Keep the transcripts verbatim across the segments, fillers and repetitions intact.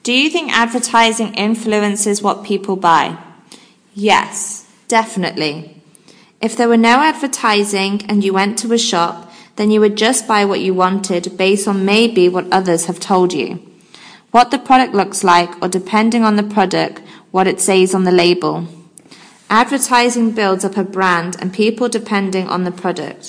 Do you think advertising influences what people buy? Yes, definitely. If there were no advertising and you went to a shop, then you would just buy what you wanted based on maybe what others have told you, what the product looks like, or depending on the product, what it says on the label. Advertising builds up a brand and people depending on the product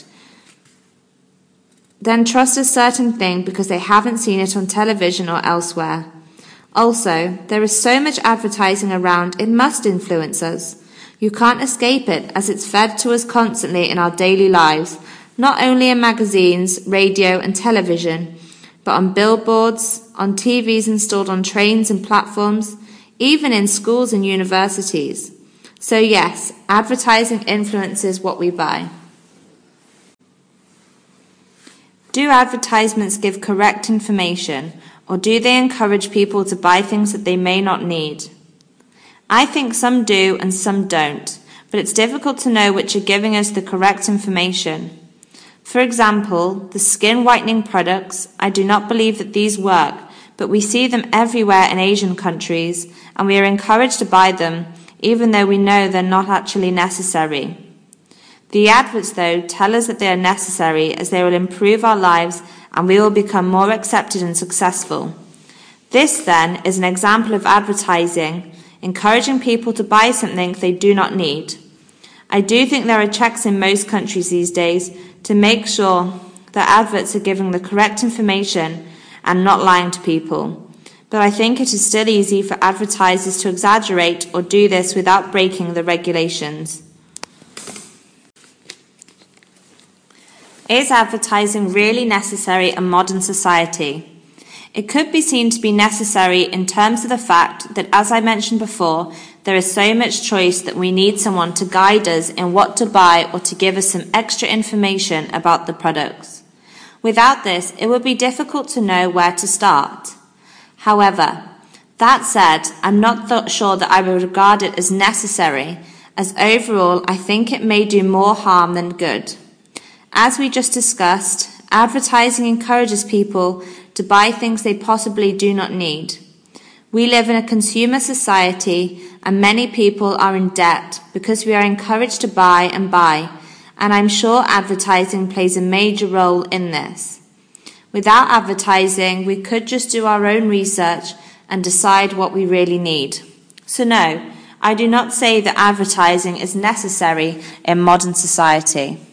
then trust a certain thing because they haven't seen it on television or elsewhere. Also, there is so much advertising around, it must influence us. You can't escape it as it's fed to us constantly in our daily lives, not only in magazines, radio and television, but on billboards, on T Vs installed on trains and platforms, even in schools and universities. So yes, advertising influences what we buy. Do advertisements give correct information, or do they encourage people to buy things that they may not need? I think some do and some don't, but it's difficult to know which are giving us the correct information. For example, the skin whitening products, I do not believe that these work, but we see them everywhere in Asian countries, and we are encouraged to buy them, even though we know they're not actually necessary. The adverts, though, tell us that they are necessary as they will improve our lives and we will become more accepted and successful. This, then, is an example of advertising, encouraging people to buy something they do not need. I do think there are checks in most countries these days to make sure that adverts are giving the correct information and not lying to people. But I think it is still easy for advertisers to exaggerate or do this without breaking the regulations. Is advertising really necessary in modern society? It could be seen to be necessary in terms of the fact that, as I mentioned before, there is so much choice that we need someone to guide us in what to buy or to give us some extra information about the products. Without this, it would be difficult to know where to start. However, that said, I'm not th- sure that I would regard it as necessary, as overall I think it may do more harm than good. As we just discussed, advertising encourages people to buy things they possibly do not need. We live in a consumer society and many people are in debt because we are encouraged to buy and buy, and I'm sure advertising plays a major role in this. Without advertising, we could just do our own research and decide what we really need. So no, I do not say that advertising is necessary in modern society.